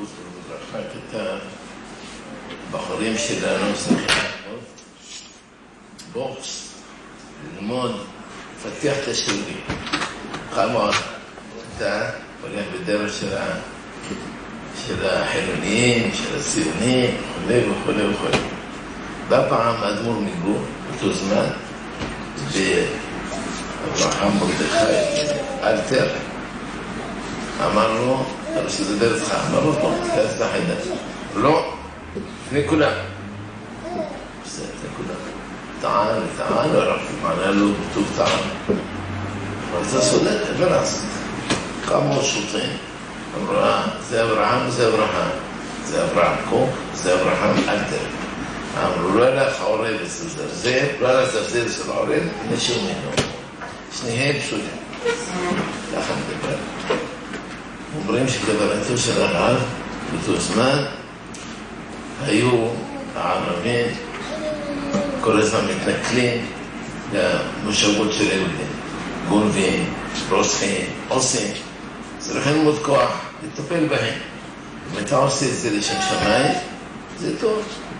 בברכה כתב, בחורים שלנו צריכים לעבוד בוקס, ללמוד, לפתח את השיעורים. כמה אתה הולך בדרך של החילוניים, של הציונים, וכו'. בא פעם אדמו"ר מגור, באותו זמן, ואברהם מרדכי אלתר, אמר לו, אתה רוצה לדבר איתך? אמר לו, לא, תכנס את החדר. לא, לפני כולם. בסדר, לפני כולם. טען, הרב מענה לו בטוב טען. אבל אתה צודק, לא לעשות. כמה שוטרים, אמרו, זה אברהם, זה אברהם. זה אברהם קוק, זה אברהם אלתר. אמרו, לא הלך העורב לזלזל. זה, לא הלך לזלזל של העורב, נשאר ממנו. שניהם פשוטים. ככה מדבר. אומרים שכוונתו של הרב, באותו זמן, היו הערבים כל הזמן מתנכלים למושבות של יהודים. גונבים, רוצחים, עושים. צריכים ללמוד כוח, לטפל בהם. אם אתה עושה את זה לשם שמיים, זה טוב.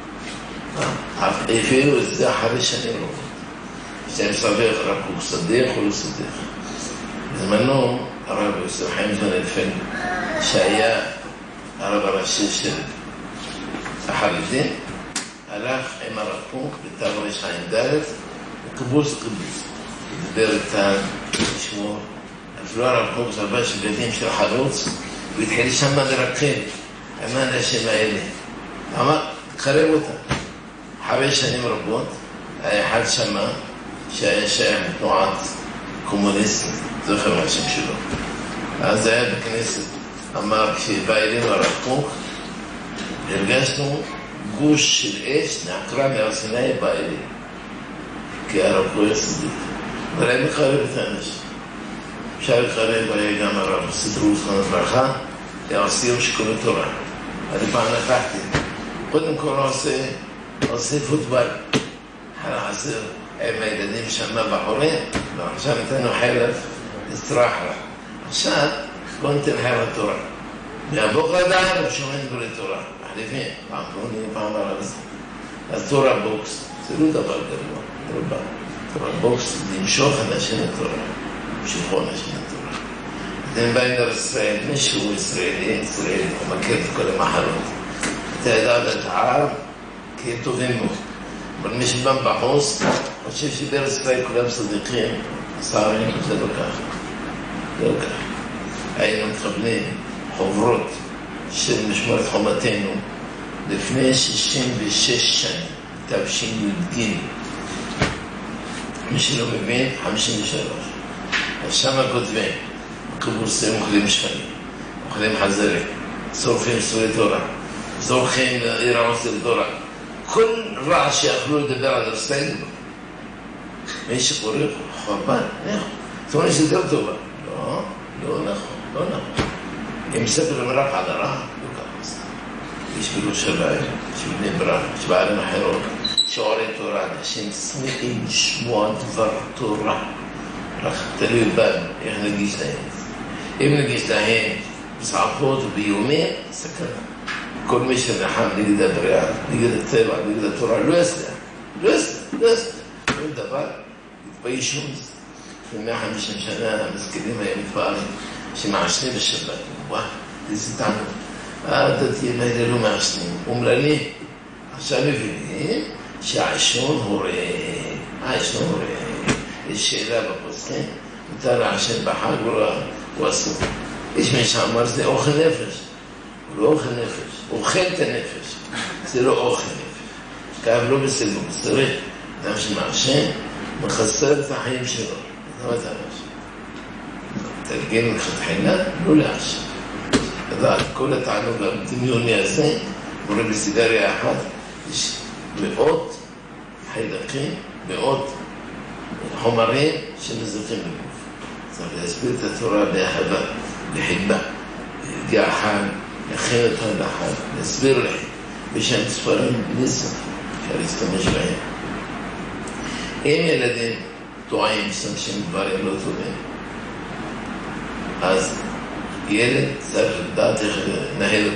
הביאו את זה אחרי שנים רבות. כשהם סבך, רק הוא סדך או לא סדך. בזמנו, הרב יוסף חיים זונלפן, שהיה הרב הראשי של החרדים, הלך עם הרב קוק בתר"ש ע"ד, קיבוץ. דיבר איתם, לשמור. אפילו הרב קוק זבש בגדים של חלוץ, והתחיל שם לרקד עם האנשים האלה. אמר, תחרב אותם. אחרי שנים רבות, היה אחד שמה שהיה שייך לתנועת קומוניסטית, זוכר מה השם שלו. אז זה היה בכנסת, אמר, כשבא אלינו הרב קוק, הרגשנו גוש של אש, נעקרה מהר סיני, בא אלינו. כי הרב קוק היה סדיק. אבל היה מחרב את האנשים. אפשר לחרב, היה גם הרב סדרו זכרון לברכה, היה עושה יום שקורא תורה. אני פעם לקחתי. קודם כל עושה פוטבל. חסר עם הילדים שם בחורים, ועכשיו נתנו חלף, אסטרחלה. עכשיו בוא ניתן חלף תורה. מהבוקר עד הערב שומעים דברי תורה. מחליפים, פעם פלוני, פעם ערב זה. אז תורה בוקס, זה לא דבר גרוע, רבה. תורה בוקס, למשוך אנשים לתורה. למשוכו אנשים לתורה. אתם באים לישראל, מישהו ישראלי, הוא מכיר את כל המחלות. אתה ידע את הערב, כי הם טובים בו. אבל מי שבא בחוץ, חושב שבארץ ישראל כולם צדיקים, סערים, זה לא ככה. לא ככה. היינו מקבלים חוברות של משמרת חומתנו לפני 66 שנים, תש"ג. מי שלא מבין, 53. אז שמה כותבים, קיבוצים אוכלים שכנים, אוכלים חזרים, שורפים ספרי תורה, זורחים לעיר העושר תורה. כל רע שיכלו לדבר על הרסטייל, מי שקורא חורבן, נכון. זאת אומרת יותר טובה. לא נכון. אם ספר מרח על הרע, לא ככה. יש בירושלים, שבני ברק, שבערים אחרות, שעורי תורה, אנשים שמחים לשמוע דבר תורה. רק תלוי בנו, איך נגיש להם. אם נגיש להם בצעקות ובאיומים, סכנה. כל מי שנלחם נגד הבריאה, נגד הטבע, נגד התורה, לא יסלח. כל דבר, התביישו מזה. לפני 150 שנה, המזכירים היו מתפארים, שמעשנים בשבת. וואו, איזה תענוג. הדתיים האלה לא מעשנים, אומללים. עכשיו מבינים שהעישון הורג. יש שאלה בפוסקים, מותר לעשן בחג או אסור. יש מי שאמר, זה אוכל נפש. הוא לא אוכל נפש, הוא אוכל את הנפש. זה לא אוכל נפש. כאב לא בסדר, הוא מסתרק. אדם שמעשן, מחסר את החיים שלו. זה מה אתה מעשן? תרגיל מלכתחילה, לא לעשן. לדעת, כל התענוג הדמיוני הזה, מורה בסיגריה אחת, יש מאות חיידקים, מאות חומרים שמזוכים בגוף. צריך להסביר את התורה באהבה, בחיבה, גחן, להכין אותם לחג, להסביר להם, בשם ספרים ניסה, אפשר להסתמש בהם. אם ילדים טועים, משתמשים דברים לא טובים, אז ילד צריך לדעת איך לנהל אותם.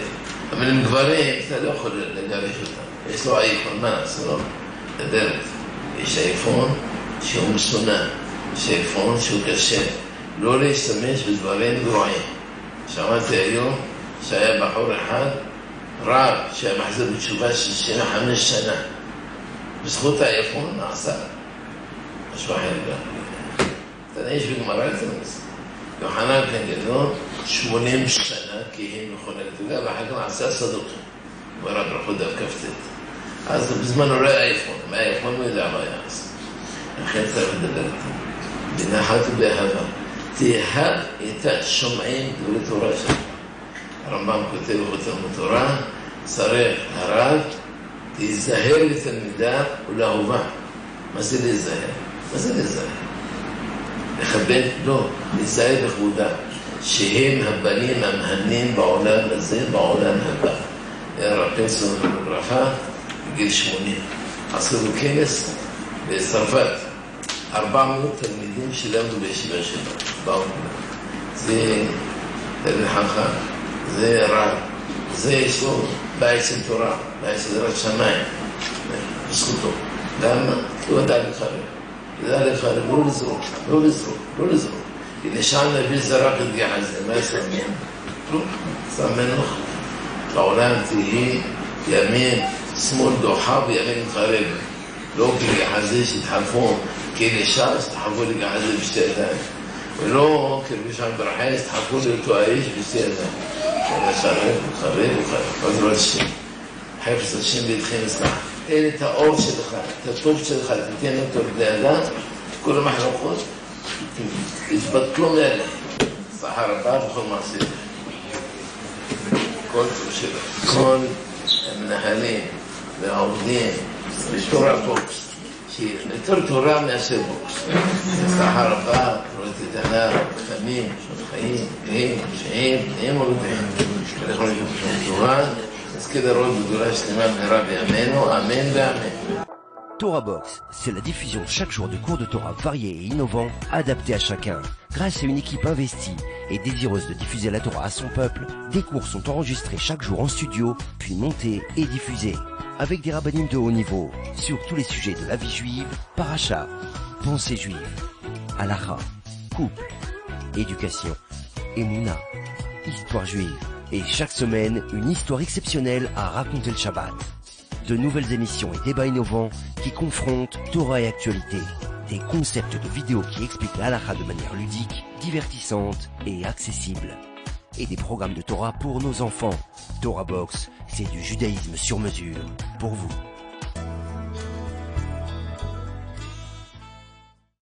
אבל עם גברים, אתה לא יכול לגרש אותם. יש לו אייפון, מה נעשה לו? לדלת. יש אייפון שהוא מסונן, יש אייפון שהוא קשה. לא להשתמש בדברים גרועים. שמעתי היום שהיה בחור אחד, רב שהיה מחזיר בתשובה של 75 שנה. בזכות האייפון נעשה. משהו אחר גם. אתה יש בגמרא את זה. יוחנן בן גדול 80 שנה כיהן מכונן תפילה, ואחר כך נעשה סדוקים. ורב ברכות דף כ"ט. אז בזמן הוא לא היה אייפון. אם היה אייפון הוא ידע מה היה אז. לכן צריך לדבר איתם. בנחת ובאהבה. תאהב את שומעים דברי תורה שלך. הרמב"ם כותב בחותם בתורה, צריך הרב להיזהר לתלמידה ולאהובה. מה זה להיזהר? מה זה להיזהר? לכבד? לא, להיזהר בכבודה. שהם הבנים המהנים בעולם הזה, בעולם הבא. הרב פנסון בברכה, בגיל 80. עשו לו כנס בצרפת. 400 תלמידים שלמדו בישיבה שלו. באו. זה תלמיד חכם, זה רב, זה יש לו בית של תורה, בית של יראת שמיים. בזכותו. למה? כי הוא ידע להתחרב. ידע להתחרב, לא לזרוק, לא לזרוק, לא לזרוק. נשאר נביא זרק את גחזה, מה יסמן? כלום, סמן נוח. בעולם תהי ימין, שמאל דוחה וימין מתחרב. לא כגחזה שהתחלפו, כנשאר שתחלפו לגחזה בשתי ידיים. ולא כרבישן ברחי שתחלפו לאותו האיש בשתי ידיים. מתחרב, מתחרב, מתחרב. אז לא השם. חפש השם בידכם אצלך. תן את האור שלך, את הטוב שלך, תתן אותו לבני אדם, כל המחלוקות. התבטלו מאלה, צחה רבה וכל מעשי. כל כל המנהלים והעובדים בתורה בוקס, שיותר תורה מאשר בוקס. צחה רבה, רואת איתנה, חמים, חיים, גאים, שעים, נעים ולדעים. אנחנו נשמע תורה, אז כדי רואות בגדולה שלמה מהרה בימינו, אמן ואמן. Torah Box, c'est la diffusion chaque jour de cours de Torah variés et innovants, adaptés à chacun. Grâce à une équipe investie et désireuse de diffuser la Torah à son peuple, des cours sont enregistrés chaque jour en studio, puis montés et diffusés. Avec des rabbinim de haut niveau, sur tous les sujets de la vie juive, paracha, pensée juive, halakha, couple, éducation, émouna, histoire juive. Et chaque semaine, une histoire exceptionnelle à raconter le Shabbat. De nouvelles émissions et débats innovants qui confrontent Torah et actualité. Des concepts de vidéos qui expliquent la halakha de manière ludique, divertissante et accessible. Et des programmes de Torah pour nos enfants. Torah Box, c'est du judaïsme sur mesure pour vous.